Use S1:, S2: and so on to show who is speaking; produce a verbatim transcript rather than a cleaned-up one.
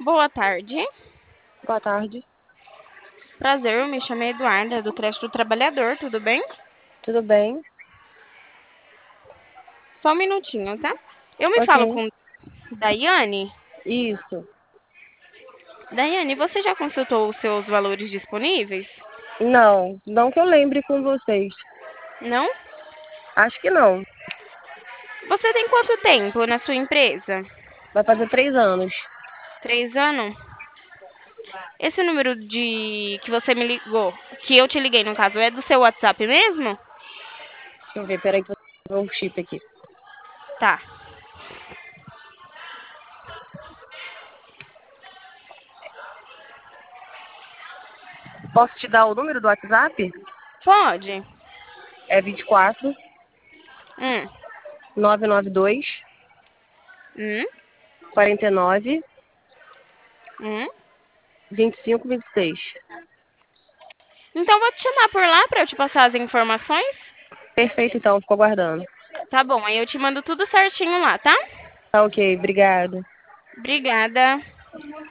S1: Boa tarde.
S2: Boa tarde,
S1: Prazer, eu me chamo Eduarda, do Creche do Trabalhador, tudo bem?
S2: tudo bem?
S1: Só um minutinho, tá? Eu me
S2: Ok,
S1: falo com Daiane.
S2: isso.
S1: Daiane, você já consultou os seus valores disponíveis?
S2: Não, não que eu lembre com vocês.
S1: Não?
S2: Acho que não.
S1: Você tem quanto tempo na sua empresa?
S2: Vai fazer três anos.
S1: Três anos? Esse número de que você me ligou, que eu te liguei no caso, é do seu WhatsApp mesmo?
S2: Deixa eu ver, peraí que eu vou um chip aqui.
S1: Tá.
S2: Posso te dar o número do WhatsApp?
S1: Pode?
S2: É vinte e quatro,
S1: Hum.
S2: nove nove dois,
S1: Hum.
S2: quarenta e nove,
S1: Hum.
S2: vinte e cinco, vinte e seis.
S1: Então vou te chamar por lá para eu te passar as informações.
S2: Perfeito, então, fico aguardando.
S1: Tá bom, aí eu te mando tudo certinho lá, tá?
S2: Tá ok, obrigada.
S1: Obrigada.